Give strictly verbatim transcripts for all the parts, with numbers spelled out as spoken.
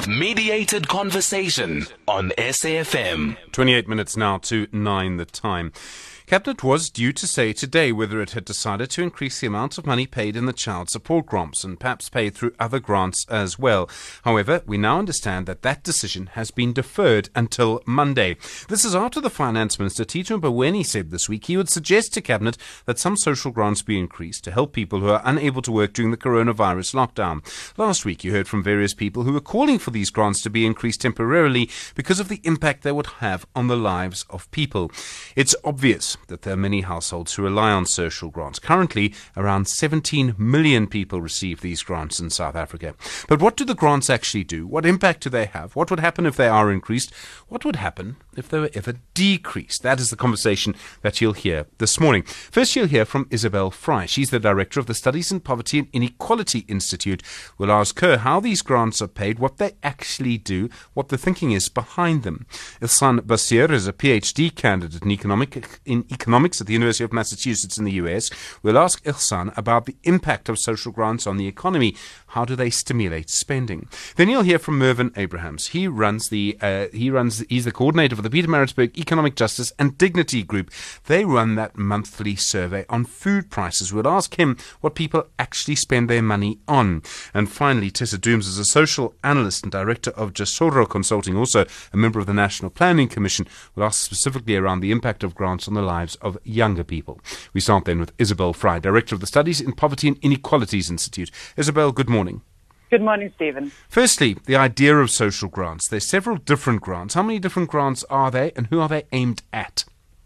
Mediated conversation on S A F M. twenty-eight minutes now to nine the time. Cabinet was due to say today whether it had decided to increase the amount of money paid in the child support grants and perhaps pay through other grants as well. However, we now understand that that decision has been deferred until Monday. This is after the Finance Minister, Tito Mboweni, said this week he would suggest to Cabinet that some social grants be increased to help people who are unable to work during the coronavirus lockdown. Last week, you heard from various people who were calling for these grants to be increased temporarily because of the impact they would have on the lives of people. It's obvious that there are many households who rely on social grants. Currently, around seventeen million people receive these grants in South Africa. But what do the grants actually do? What impact do they have? What would happen if they are increased? What would happen if they were ever decreased? That is the conversation that you'll hear this morning. First, you'll hear from Isabel Fry. She's the director of the Studies in Poverty and Inequality Institute. We'll ask her how these grants are paid, what they actually do, what the thinking is behind them. Ilsan Basir is a PhD candidate in economic in economics at the University of Massachusetts in the U S. We'll ask Ilsan about the impact of social grants on the economy. How do they stimulate spending? Then you'll hear from Mervyn Abrahams. He runs the uh, he runs he's the coordinator for the Pietermaritzburg Economic Justice and Dignity Group. They run that monthly survey on food prices. We'll ask him what people actually spend their money on. And finally, Tessa Dooms is a social analyst and director of Jasoro Consulting, also a member of the National Planning Commission. We'll ask specifically around the impact of grants on the lives of younger people. We start then with Isabel Fry, director of the Studies in Poverty and Inequalities Institute. Isabel, good morning. Good morning, Stephen. Firstly, the idea of social grants. There's several different grants. How many different grants are there and who are they aimed at?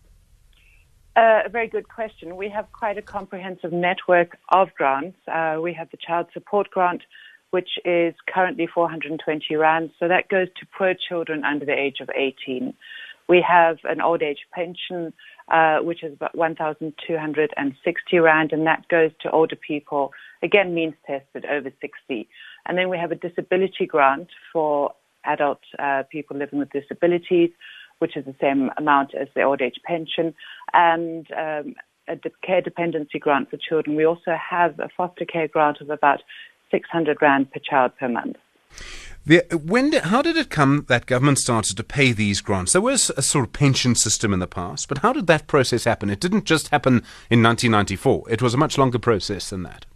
Uh, a very good question. We have quite a comprehensive network of grants. Uh, we have the Child Support Grant, which is currently four hundred twenty rand. So that goes to poor children under the age of eighteen. We have an old age pension, uh, which is about one thousand two hundred sixty rand, and that goes to older people, again, means tested over sixty. And then we have a disability grant for adult uh, people living with disabilities, which is the same amount as the old age pension, and um, a de- care dependency grant for children. We also have a foster care grant of about six hundred rand per child per month. The, when did, how did it come that government started to pay these grants? There was a sort of pension system in the past, but how did that process happen? It didn't just happen in nineteen ninety-four. It was a much longer process than that.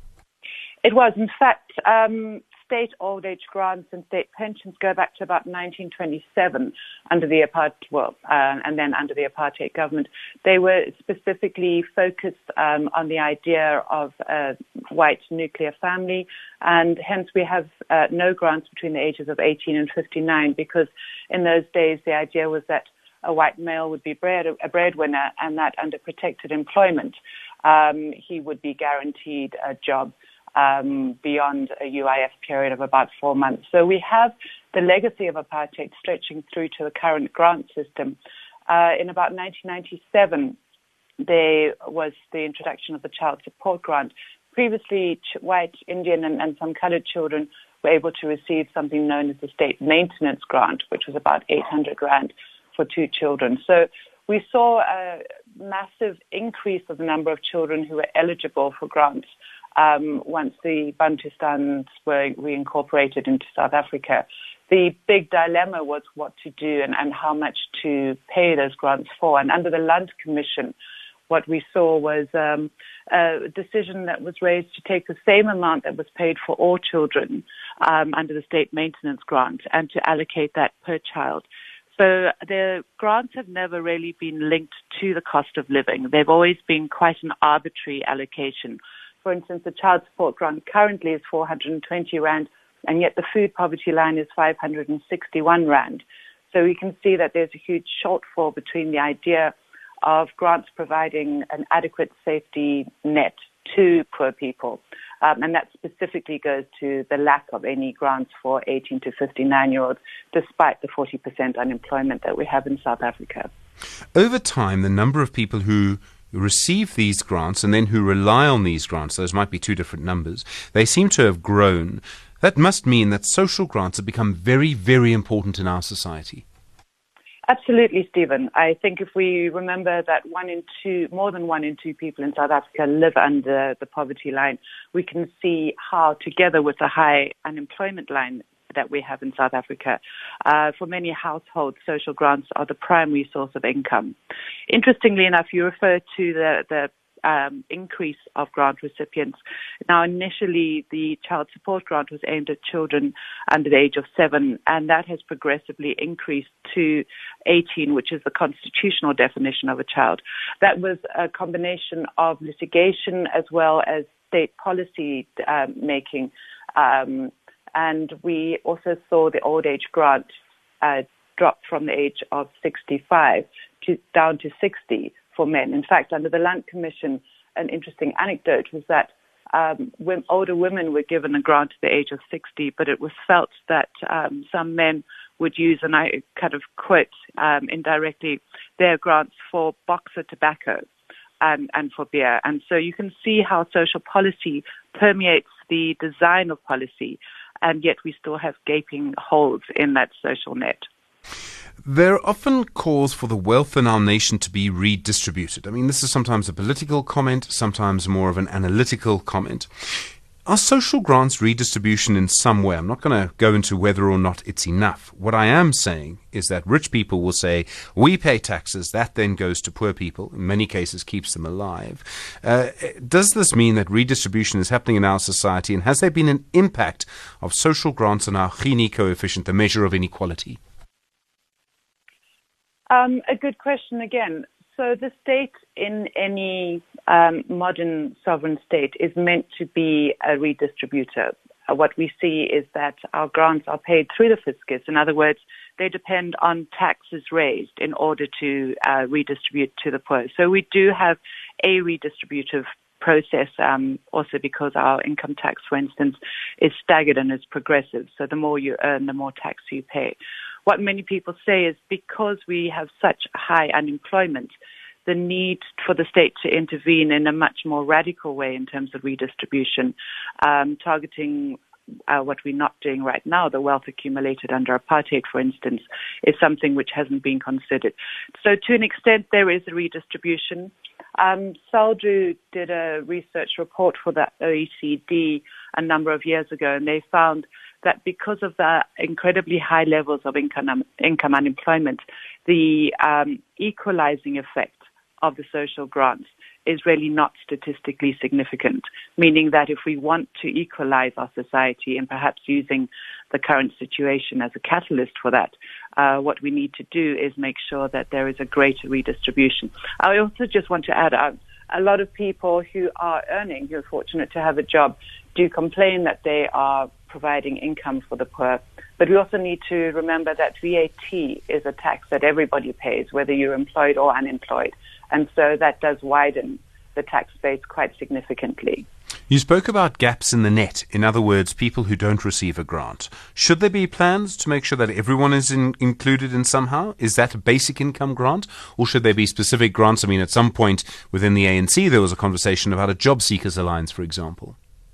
It was. In fact, um, state old age grants and state pensions go back to about nineteen twenty-seven under the apartheid, well, uh, and then under the apartheid government. They were specifically focused um, on the idea of a white nuclear family, and hence we have uh, no grants between the ages of eighteen and fifty-nine, because in those days the idea was that a white male would be bread, a breadwinner, and that under protected employment um, he would be guaranteed a job Um, beyond a U I F period of about four months. So we have the legacy of apartheid stretching through to the current grant system. Uh, in about nineteen ninety-seven, there was the introduction of the Child Support Grant. Previously, ch- white, Indian, and, and some coloured children were able to receive something known as the State Maintenance Grant, which was about eight hundred rand for two children. So we saw a massive increase of the number of children who were eligible for grants Um, once the Bantustans were reincorporated into South Africa. The big dilemma was what to do and, and how much to pay those grants for. And under the Land Commission, what we saw was um, a decision that was raised to take the same amount that was paid for all children um, under the state maintenance grant and to allocate that per child. So the grants have never really been linked to the cost of living. They've always been quite an arbitrary allocation. For instance, the child support grant currently is four hundred twenty rand, and yet the food poverty line is five hundred sixty-one rand. So we can see that there's a huge shortfall between the idea of grants providing an adequate safety net to poor people. Um, and that specifically goes to the lack of any grants for eighteen to fifty-nine-year-olds, despite the forty percent unemployment that we have in South Africa. Over time, the number of people who receive these grants and then who rely on these grants, those might be two different numbers, they seem to have grown. That must mean that social grants have become very, very important in our society. Absolutely, Stephen. I think if we remember that one in two, more than one in two people in South Africa live under the poverty line, we can see how, together with the high unemployment line, that we have in South Africa. Uh, for many households, social grants are the primary source of income. Interestingly enough, you refer to the, the um, increase of grant recipients. Now, initially, the child support grant was aimed at children under the age of seven, and that has progressively increased to eighteen, which is the constitutional definition of a child. That was a combination of litigation as well as state policy um, making. Um, and we also saw the old age grant uh, drop from the age of sixty-five to down to sixty for men. In fact, under the Land Commission, an interesting anecdote was that um, when older women were given a grant at the age of sixty, but it was felt that um, some men would use, and I kind of quote um, indirectly, their grants for Boxer tobacco and, and for beer. And so you can see how social policy permeates the design of policy, and yet we still have gaping holes in that social net. There are often calls for the wealth in our nation to be redistributed. I mean, this is sometimes a political comment, sometimes more of an analytical comment. Are social grants redistribution in some way? I'm not going to go into whether or not it's enough. What I am saying is that rich people will say, we pay taxes, that then goes to poor people, in many cases keeps them alive. Uh, does this mean that redistribution is happening in our society, and has there been an impact of social grants on our Gini coefficient, the measure of inequality? Um, a good question again. So the state in any um, modern sovereign state is meant to be a redistributor. Uh, what we see is that our grants are paid through the fiscus. In other words, they depend on taxes raised in order to uh, redistribute to the poor. So we do have a redistributive process, um, also because our income tax, for instance, is staggered and is progressive. So the more you earn, the more tax you pay. What many people say is because we have such high unemployment, the need for the state to intervene in a much more radical way in terms of redistribution, um, targeting uh, what we're not doing right now, the wealth accumulated under apartheid, for instance, is something which hasn't been considered. So to an extent, there is a redistribution. Um, SALDRU did a research report for the O E C D a number of years ago, and they found that because of the incredibly high levels of income, income unemployment, the um, equalizing effect of the social grants is really not statistically significant, meaning that if we want to equalize our society, and perhaps using the current situation as a catalyst for that, uh, what we need to do is make sure that there is a greater redistribution. I also just want to add, uh, a lot of people who are earning, who are fortunate to have a job, do complain that they are providing income for the poor. But we also need to remember that V A T is a tax that everybody pays, whether you're employed or unemployed. And so that does widen the tax base quite significantly. You spoke about gaps in the net. In other words, people who don't receive a grant. Should there be plans to make sure that everyone is in, included in somehow? Is that a basic income grant? Or should there be specific grants? I mean, at some point within the A N C, there was a conversation about a job seekers alliance, for example.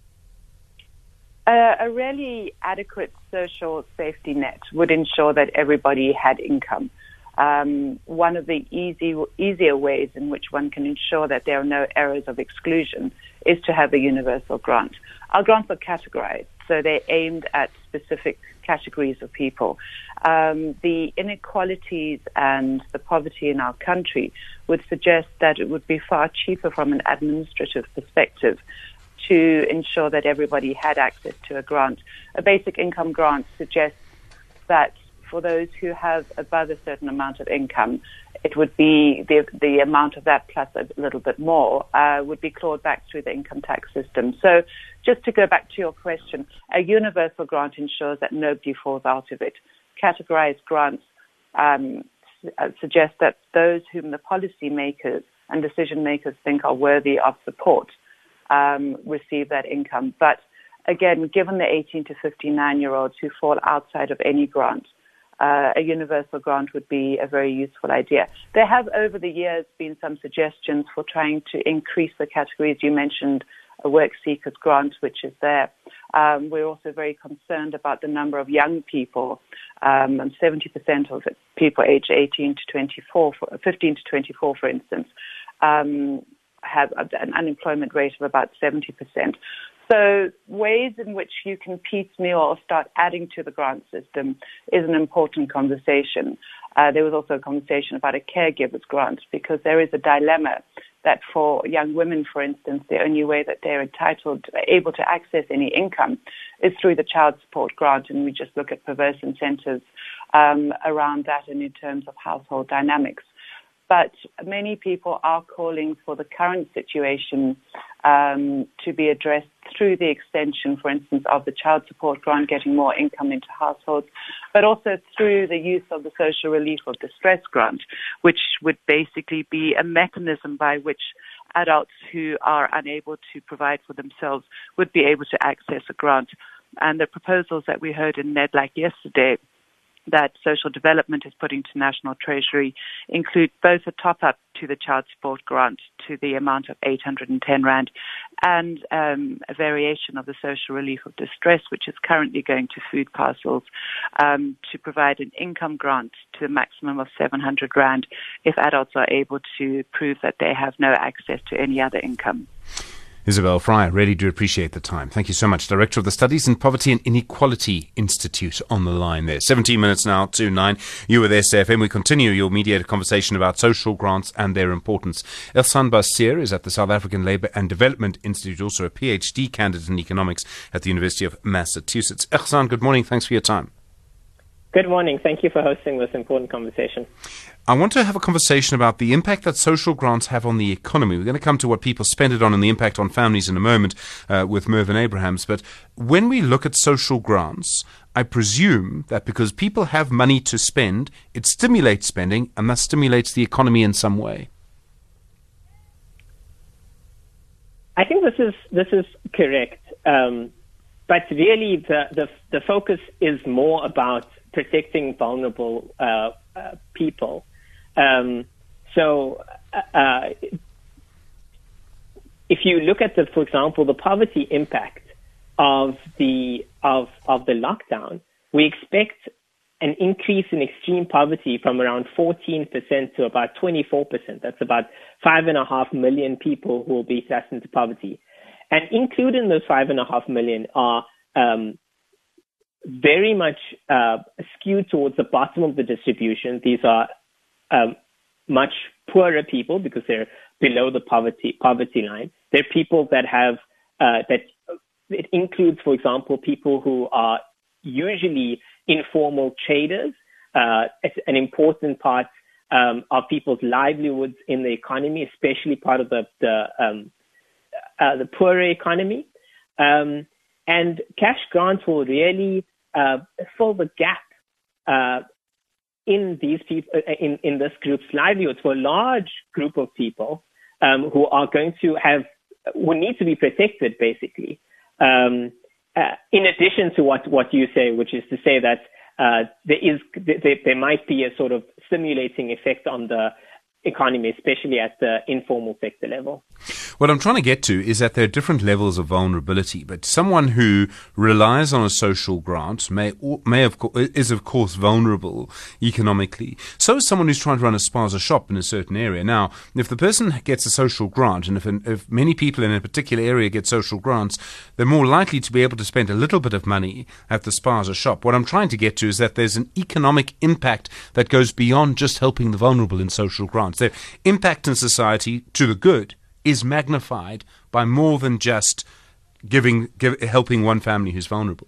Uh, a really adequate social safety net would ensure that everybody had income. Um, one of the easy, easier ways in which one can ensure that there are no areas of exclusion is to have a universal grant. Our grants are categorized, so they're aimed at specific categories of people. Um, the inequalities and the poverty in our country would suggest that it would be far cheaper from an administrative perspective to ensure that everybody had access to a grant. A basic income grant suggests that for those who have above a certain amount of income, it would be the the amount of that plus a little bit more uh, would be clawed back through the income tax system. So just to go back to your question, a universal grant ensures that nobody falls out of it. Categorized grants um, suggest that those whom the policy makers and decision makers think are worthy of support Um, receive that income. But again, given the eighteen to fifty-nine-year-olds who fall outside of any grant, uh, a universal grant would be a very useful idea. There have over the years been some suggestions for trying to increase the categories. You mentioned a work seekers grant, which is there. Um, we're also very concerned about the number of young people, um, and seventy percent of it, people aged eighteen to twenty-four, for, fifteen to twenty-four, for instance, um, have an unemployment rate of about seventy percent. So ways in which you can piecemeal or start adding to the grant system is an important conversation. Uh, there was also a conversation about a caregiver's grant, because there is a dilemma that for young women, for instance, the only way that they're entitled, able to access any income is through the child support grant. And we just look at perverse incentives um, around that and in terms of household dynamics. But many people are calling for the current situation um, to be addressed through the extension, for instance, of the child support grant, getting more income into households, but also through the use of the social relief of distress grant, which would basically be a mechanism by which adults who are unable to provide for themselves would be able to access a grant. And the proposals that we heard in NEDLAC yesterday that Social Development is putting to National Treasury include both a top-up to the child support grant to the amount of eight hundred ten rand and um, a variation of the social relief of distress, which is currently going to food parcels, um, to provide an income grant to a maximum of seven hundred rand if adults are able to prove that they have no access to any other income. Isabel Fryer, really do appreciate the time. Thank you so much. Director of the Studies in Poverty and Inequality Institute on the line there. seventeen minutes now to nine. You with S A F M. We continue your mediated conversation about social grants and their importance. Ehsan Basir is at the South African Labour and Development Institute, also a PhD candidate in economics at the University of Massachusetts. Ehsan, good morning. Thanks for your time. Good morning. Thank you for hosting this important conversation. I want to have a conversation about the impact that social grants have on the economy. We're going to come to what people spend it on and the impact on families in a moment uh, with Mervyn Abrahams. But when we look at social grants, I presume that because people have money to spend, it stimulates spending and that stimulates the economy in some way. I think this is this is correct. Um, but really, the, the the focus is more about protecting vulnerable uh, uh, people. Um, so, uh, if you look at the, for example, the poverty impact of the of of the lockdown, we expect an increase in extreme poverty from around fourteen percent to about twenty-four percent. That's about five and a half million people who will be thrust into poverty, and included in those five and a half million are um, very much uh, skewed towards the bottom of the distribution. These are um, much poorer people because they're below the poverty poverty line. They're people that have uh, that it includes, for example, people who are usually informal traders. Uh, it's an important part um, of people's livelihoods in the economy, especially part of the the, um, uh, the poorer economy. Um, and cash grants will really Uh, fill the gap uh, in these people, in, in this group's livelihoods for a large group of people um, who are going to have, who need to be protected, basically. Um, uh, in addition to what, what you say, which is to say that uh, there is, there, there might be a sort of stimulating effect on the economy, especially at the informal sector level. What I'm trying to get to is that there are different levels of vulnerability, but someone who relies on a social grant may may have is of course vulnerable economically. So is someone who's trying to run a spaza shop in a certain area. Now, if the person gets a social grant, and if if many people in a particular area get social grants, they're more likely to be able to spend a little bit of money at the spaza shop. What I'm trying to get to is that there's an economic impact that goes beyond just helping the vulnerable in social grants. Their impact in society to the good is magnified by more than just giving, give, helping one family who's vulnerable.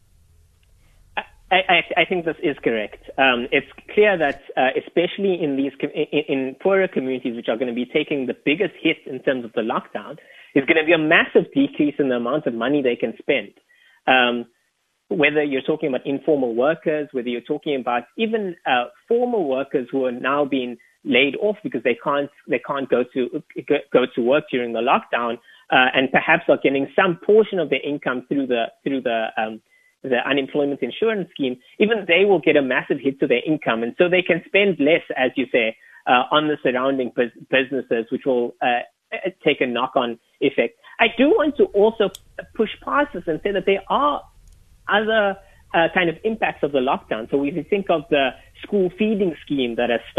I, I, I think this is correct. Um, it's clear that, uh, especially in these in, in poorer communities, which are going to be taking the biggest hit in terms of the lockdown, is going to be a massive decrease in the amount of money they can spend. Um, whether you're talking about informal workers, whether you're talking about even uh, formal workers who are now being laid off because they can't they can't go to go to work during the lockdown, uh, and perhaps are getting some portion of their income through the through the um, the unemployment insurance scheme. Even they will get a massive hit to their income, and so they can spend less, as you say, uh, on the surrounding bus- businesses, which will uh, take a knock-on effect. I do want to also push past this and say that there are other uh, kind of impacts of the lockdown. So if you think of the school feeding scheme that has stopped,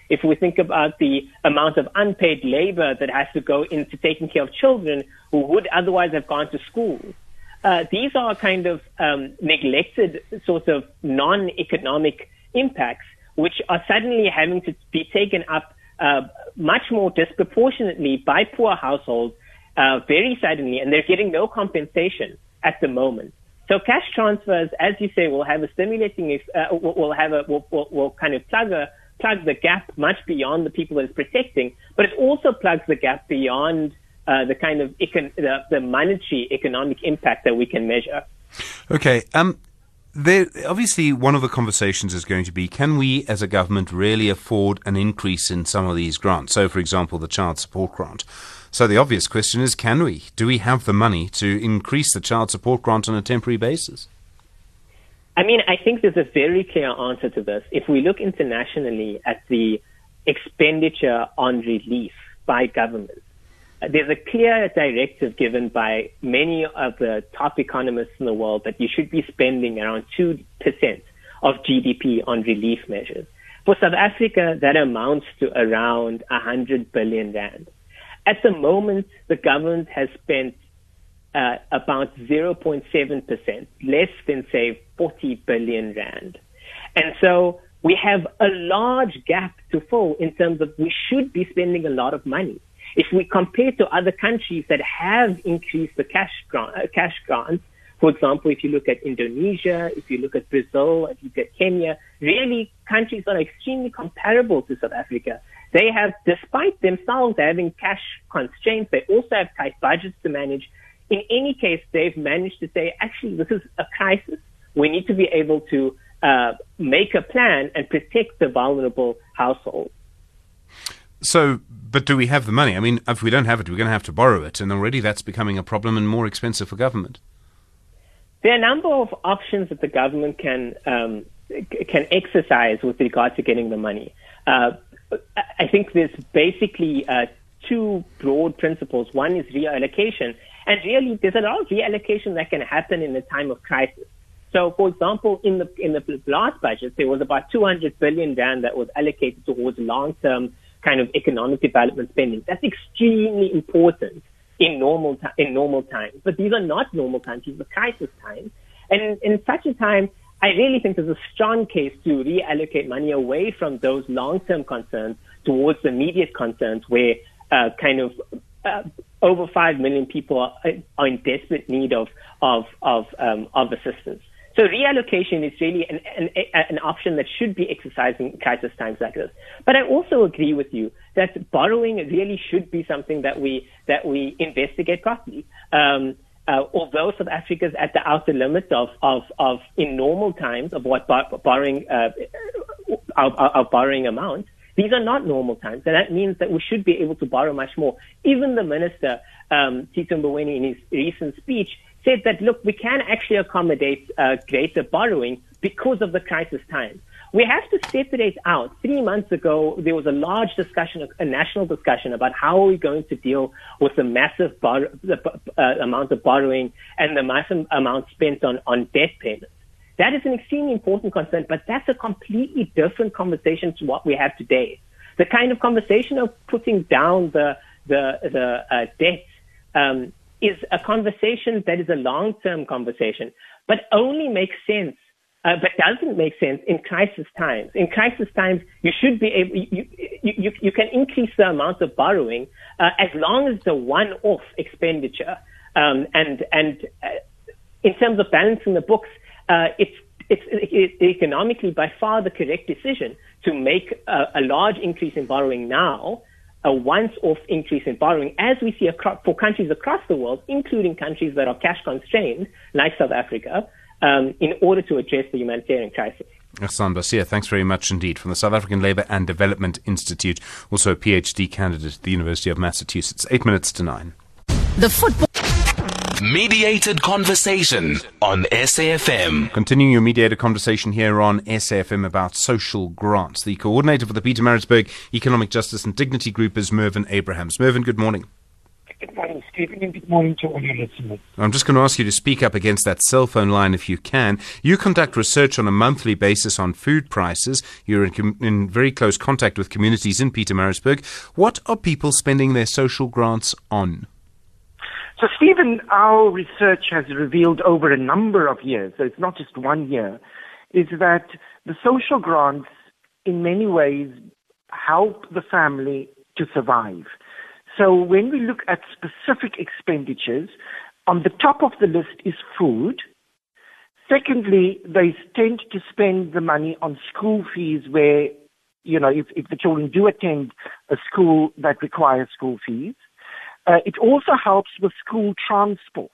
if we think about the amount of unpaid labor that has to go into taking care of children who would otherwise have gone to school. Uh, these are kind of um, neglected sort of non-economic impacts, which are suddenly having to be taken up uh, much more disproportionately by poor households uh, very suddenly, and they're getting no compensation at the moment. So cash transfers, as you say, will have a stimulating, uh, will, will have a, will, will, will kind of plug a, plug the gap much beyond the people that it's protecting, but it also plugs the gap beyond uh, the kind of econ- the, the monetary economic impact that we can measure. Okay. Um, there, obviously, one of the conversations is going to be, can we as a government really afford an increase in some of these grants? So, for example, the child support grant. So the obvious question is, can we? Do we have the money to increase the child support grant on a temporary basis? I mean, I think there's a very clear answer to this. If we look internationally at the expenditure on relief by governments, uh, there's a clear directive given by many of the top economists in the world that you should be spending around two percent of G D P on relief measures. For South Africa, that amounts to around one hundred billion rand. At the moment, the government has spent uh, about zero point seven percent, less than, say, forty billion rand. And so we have a large gap to fill in terms of we should be spending a lot of money. If we compare to other countries that have increased the cash grant, uh, cash grants, for example, if you look at Indonesia, if you look at Brazil, if you look at Kenya, really countries that are extremely comparable to South Africa. They have, despite themselves having cash constraints, they also have tight budgets to manage. In any case, they've managed to say, actually, this is a crisis. We need to be able to uh, make a plan and protect the vulnerable households. So, but do we have the money? I mean, if we don't have it, we're going to have to borrow it. And already that's becoming a problem and more expensive for government. There are a number of options that the government can um, can exercise with regard to getting the money. Uh, I think there's basically uh, two broad principles. One is reallocation, and really there's a lot of reallocation that can happen in a time of crisis. So, for example, in the in the last budget, there was about two hundred billion rand that was allocated towards long-term kind of economic development spending. That's extremely important in normal t- in normal times. But these are not normal times; these are crisis times. And in, in such a time, I really think there's a strong case to reallocate money away from those long-term concerns towards immediate concerns where uh, kind of uh, over five million people are, are in desperate need of of of, um, of assistance. So reallocation is really an, an, an option that should be exercised in crisis times like this. But I also agree with you that borrowing really should be something that we that we investigate properly. Um, Uh, although South Africa is at the outer limit of, of, of in normal times of what bar- borrowing, uh, our, our, our borrowing amount, these are not normal times. And that means that we should be able to borrow much more. Even the minister, um, Tito Mboweni, in his recent speech, said that, look, we can actually accommodate uh, greater borrowing because of the crisis times. We have to separate out. Three months ago, there was a large discussion, a national discussion about how are we going to deal with the massive bar- the, uh, amount of borrowing and the massive amount spent on, on debt payments. That is an extremely important concern, but that's a completely different conversation to what we have today. The kind of conversation of putting down the the, the uh, debt um, is a conversation that is a long-term conversation, but only makes sense. Uh, but doesn't make sense in crisis times. In crisis times, you should be able, you, you, you, you can increase the amount of borrowing uh, as long as it's a one-off expenditure. Um, and and uh, in terms of balancing the books, uh, it's, it's it's economically by far the correct decision to make a, a large increase in borrowing now, a once-off increase in borrowing, as we see across, for countries across the world, including countries that are cash constrained, like South Africa, Um, in order to address the humanitarian crisis. Hassan Basia, thanks very much indeed. From the South African Labour and Development Institute, also a PhD candidate at the University of Massachusetts. Eight minutes to nine. The football mediated conversation on S A F M. Continuing your mediated conversation here on S A F M about social grants. The coordinator for the Pietermaritzburg Economic Justice and Dignity Group is Mervyn Abrahams. Mervyn, good morning. Good morning, Stephen, and good morning to all your listeners. I'm just going to ask you to speak up against that cell phone line if you can. You conduct research on a monthly basis on food prices. You're in, com- in very close contact with communities in Pietermaritzburg. What are people spending their social grants on? So, Stephen, our research has revealed over a number of years, so it's not just one year, is that the social grants in many ways help the family to survive. So when we look at specific expenditures, on the top of the list is food. Secondly, they tend to spend the money on school fees where, you know, if, if the children do attend a school that requires school fees. Uh, it also helps with school transport.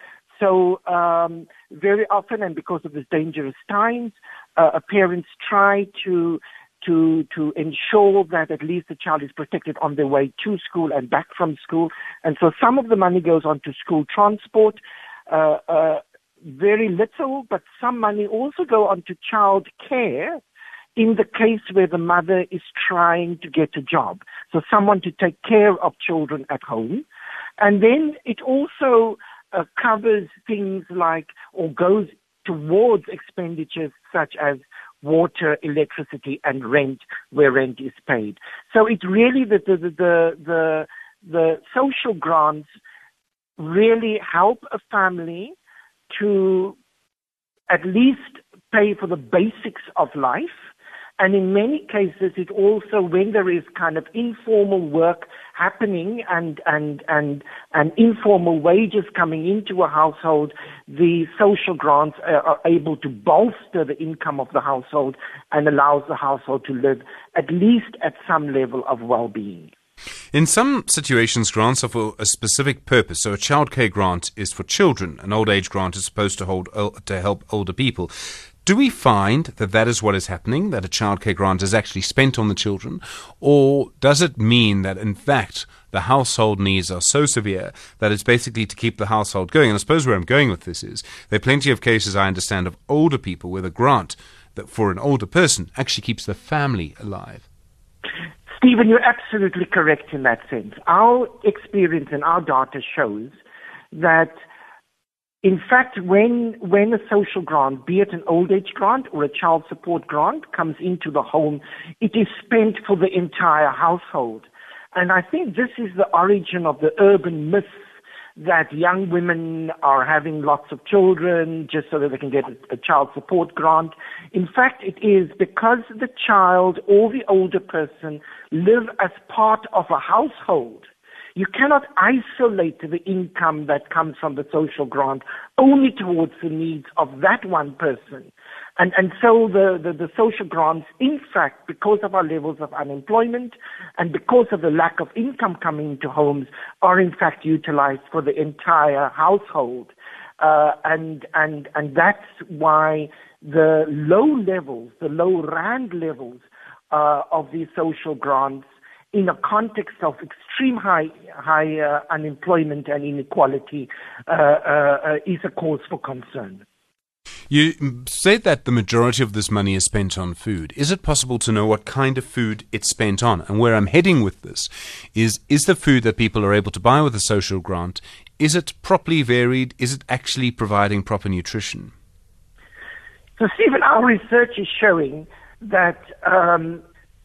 So um, very often, and because of this dangerous times, uh, parents try to to to ensure that at least the child is protected on their way to school and back from school. And so some of the money goes on to school transport, uh, uh, very little, but some money also go on to child care in the case where the mother is trying to get a job. So someone to take care of children at home. And then it also uh, covers things like, or goes towards expenditures such as water, electricity, and rent, where rent is paid. So it's really the the the the, the social grants really help a family to at least pay for the basics of life. And in many cases, it also, when there is kind of informal work happening and, and, and, and informal wages coming into a household, the social grants are, are able to bolster the income of the household and allows the household to live at least at some level of well-being. In some situations, grants are for a specific purpose. So a childcare grant is for children. An old age grant is supposed to hold to help older people. Do we find that that is what is happening, that a childcare grant is actually spent on the children? Or does it mean that, in fact, the household needs are so severe that it's basically to keep the household going? And I suppose where I'm going with this is there are plenty of cases, I understand, of older people where the grant that for an older person actually keeps the family alive. Stephen, you're absolutely correct in that sense. Our experience and our data shows that in fact, when when a social grant, be it an old age grant or a child support grant, comes into the home, it is spent for the entire household. And I think this is the origin of the urban myth that young women are having lots of children just so that they can get a, a child support grant. In fact, it is because the child or the older person live as part of a household. You cannot isolate the income that comes from the social grant only towards the needs of that one person. And, and so the, the, the social grants, in fact, because of our levels of unemployment and because of the lack of income coming into homes, are in fact utilized for the entire household. Uh, and, and, and that's why the low levels, the low rand levels uh, of these social grants in a context of extreme high, high uh, unemployment and inequality, uh, uh, uh, is a cause for concern. You said that the majority of this money is spent on food. Is it possible to know what kind of food it's spent on? And where I'm heading with this is, is the food that people are able to buy with a social grant, is it properly varied? Is it actually providing proper nutrition? So, Stephen, our research is showing that um,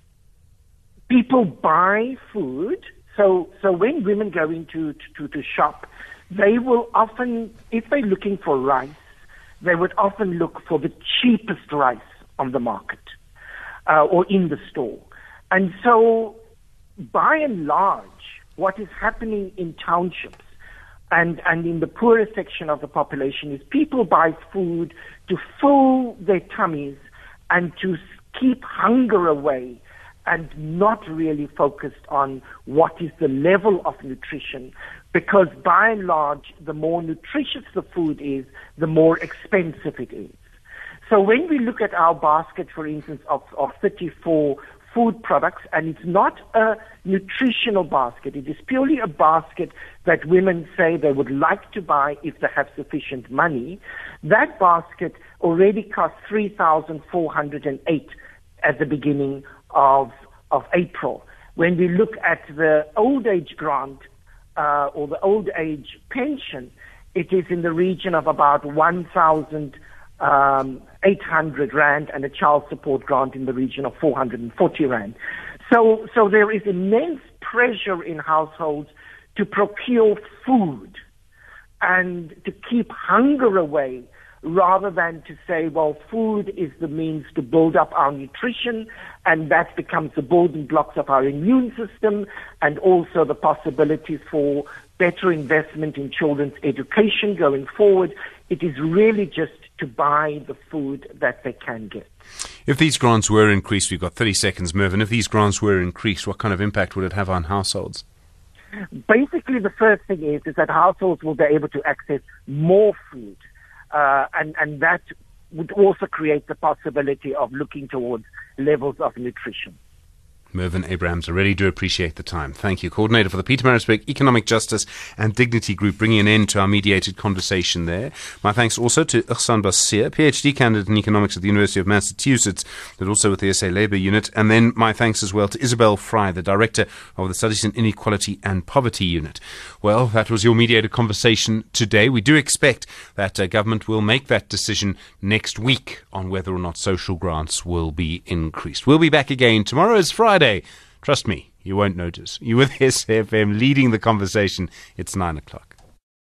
people buy food. So, so when women go into to, to shop, they will often, if they're looking for rice, they would often look for the cheapest rice on the market uh, or in the store. And so, by and large, what is happening in townships and, and in the poorer section of the population is people buy food to fill their tummies and to keep hunger away, and not really focused on what is the level of nutrition, because by and large, the more nutritious the food is, the more expensive it is. So when we look at our basket, for instance, of, of thirty-four food products, and it's not a nutritional basket, it is purely a basket that women say they would like to buy if they have sufficient money, that basket already costs three thousand four hundred eight at the beginning of of April. When we look at the old age grant, uh, or the old age pension, it is in the region of about one thousand eight hundred rand, and a child support grant in the region of four hundred forty rand. So, so there is immense pressure in households to procure food and to keep hunger away, rather than to say, well, food is the means to build up our nutrition, and that becomes the building blocks of our immune system, and also the possibilities for better investment in children's education going forward. It is really just to buy the food that they can get. If these grants were increased, we've got thirty seconds, Mervyn, if these grants were increased, what kind of impact would it have on households? Basically, the first thing is, is that households will be able to access more food, uh, and, and that would also create the possibility of looking towards levels of nutrition. Mervyn Abrahams, I really do appreciate the time. Thank you. Coordinator for the Pietermaritzburg Economic Justice and Dignity Group, bringing an end to our mediated conversation there. My thanks also to Ihsan Basir, PhD candidate in economics at the University of Massachusetts, but also with the S A Labour Unit. And then my thanks as well to Isabel Fry, the Director of the Studies in Inequality and Poverty Unit. Well, that was your mediated conversation today. We do expect that uh, government will make that decision next week on whether or not social grants will be increased. We'll be back again. Tomorrow is Friday. Trust me, you won't notice. You with S A F M leading the conversation. It's nine o'clock.